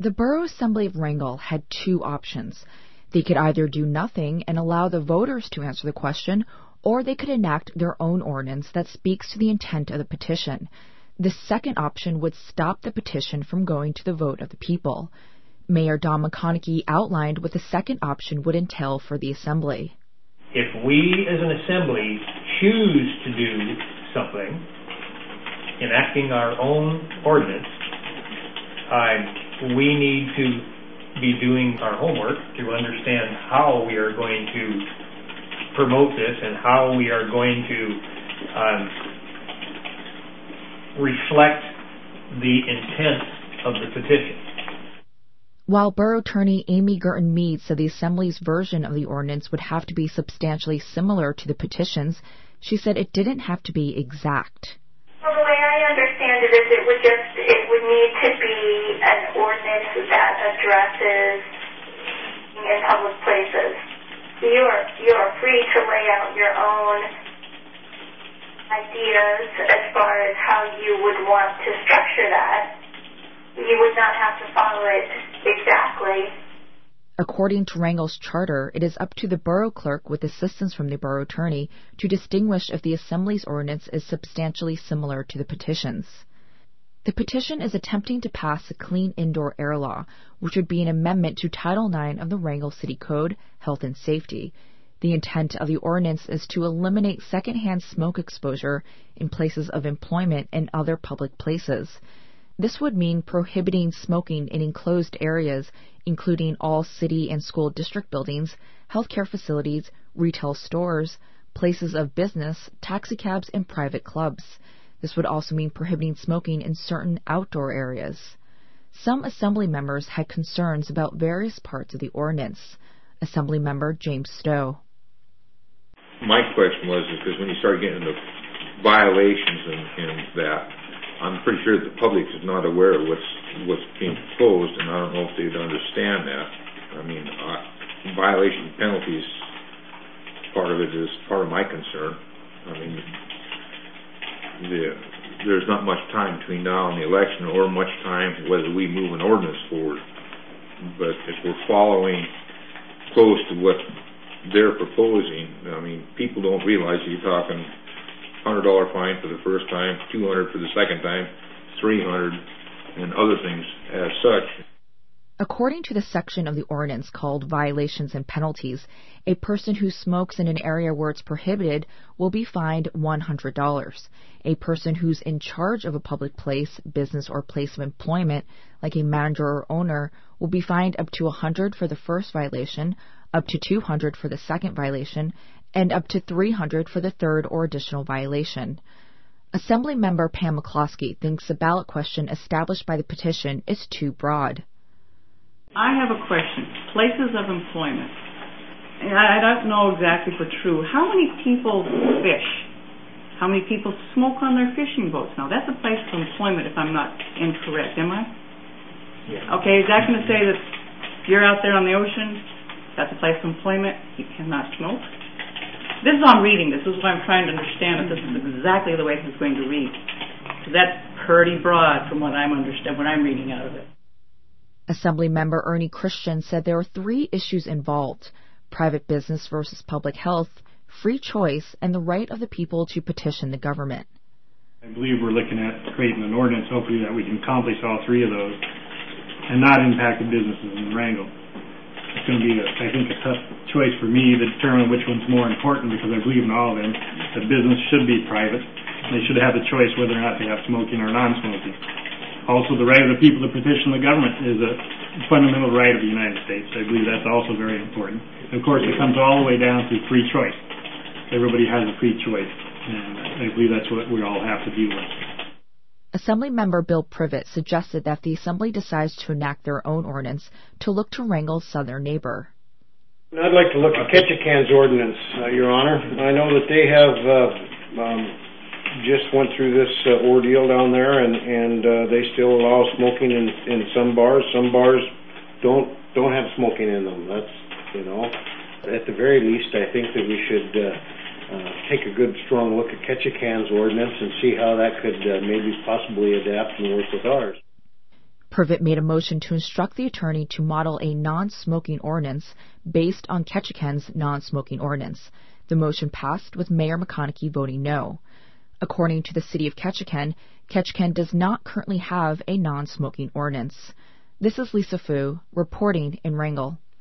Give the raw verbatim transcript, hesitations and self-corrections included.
The Borough Assembly of Wrangell had two options. They could either do nothing and allow the voters to answer the question, or they could enact their own ordinance that speaks to the intent of the petition. The second option would stop the petition from going to the vote of the people. Mayor Don McConaughey outlined what the second option would entail for the Assembly. If we as an Assembly choose to do something, enacting our own ordinance, uh, we need to be doing our homework to understand how we are going to promote this and how we are going to um, reflect the intent of the petition. While Borough Attorney Amy Gurton Mead said the Assembly's version of the ordinance would have to be substantially similar to the petitions, she said it didn't have to be exact. Well, the way I understand it is it would just, it would need to be an ordinance that addresses in public places. You are, you are free to lay out your own ideas as far as how you would want to structure that. You would not have to follow it exactly. According to Wrangell's charter, it is up to the borough clerk, with assistance from the borough attorney, to distinguish if the Assembly's ordinance is substantially similar to the petitions. The petition is attempting to pass the Clean Indoor Air Law, which would be an amendment to Title nine of the Wrangell City Code, Health and Safety. The intent of the ordinance is to eliminate secondhand smoke exposure in places of employment and other public places. This would mean prohibiting smoking in enclosed areas, including all city and school district buildings, healthcare facilities, retail stores, places of business, taxicabs, and private clubs. This would also mean prohibiting smoking in certain outdoor areas. Some Assembly members had concerns about various parts of the ordinance. Assembly member James Stowe. My question was, is because when you start getting into violations and, and that, I'm pretty sure that the public is not aware of what's what's being proposed, and I don't know if they'd understand that. I mean, uh, violation penalties, part of it is part of my concern. I mean, the, there's not much time between now and the election, or much time whether we move an ordinance forward. But if we're following close to what they're proposing, I mean, people don't realize you're talking one hundred dollars fine for the first time, two hundred dollars for the second time, three hundred dollars, and other things as such. According to the section of the ordinance called Violations and Penalties, a person who smokes in an area where it's prohibited will be fined one hundred dollars. A person who's in charge of a public place, business, or place of employment, like a manager or owner, will be fined up to one hundred dollars for the first violation, up to two hundred dollars for the second violation, and up to three hundred dollars for the third or additional violation. Assembly member Pam McCloskey thinks the ballot question established by the petition is too broad. I have a question. Places of employment. I don't know exactly for true. How many people fish? How many people smoke on their fishing boats? Now, that's a place of employment, if I'm not incorrect, am I? Yeah. Okay, is that going to say that you're out there on the ocean, that's a place of employment, you cannot smoke? This is I'm reading. This is what I'm trying to understand. If this is exactly the way this is going to read. So that's pretty broad from what I'm understand, what I'm reading out of it. Assembly member Ernie Christian said there were three issues involved: private business versus public health, free choice, and the right of the people to petition the government. I believe we're looking at creating an ordinance, hopefully, that we can accomplish all three of those and not impact the businesses in Wrangell. It's going to be, a, I think, a tough choice for me to determine which one's more important, because I believe in all of them. The business should be private. They should have the choice whether or not they have smoking or non-smoking. Also, the right of the people to petition the government is a fundamental right of the United States. I believe that's also very important. And of course, it comes all the way down to free choice. Everybody has a free choice, and I believe that's what we all have to deal with. Assembly member Bill Privet suggested that the Assembly decides to enact their own ordinance to look to Wrangell's southern neighbor. I'd like to look at Ketchikan's ordinance, uh, Your Honor. I know that they have uh, um, just went through this uh, ordeal down there, and, and uh, they still allow smoking in, in some bars. Some bars don't don't have smoking in them. That's, you know, at the very least, I think that we should uh, uh, take a good, strong look at Ketchikan's ordinance and see how that could uh, maybe possibly adapt and work with ours. Purvitt made a motion to instruct the attorney to model a non-smoking ordinance based on Ketchikan's non-smoking ordinance. The motion passed with Mayor McConaughey voting no. According to the City of Ketchikan, Ketchikan does not currently have a non-smoking ordinance. This is Lisa Fu, reporting in Wrangell.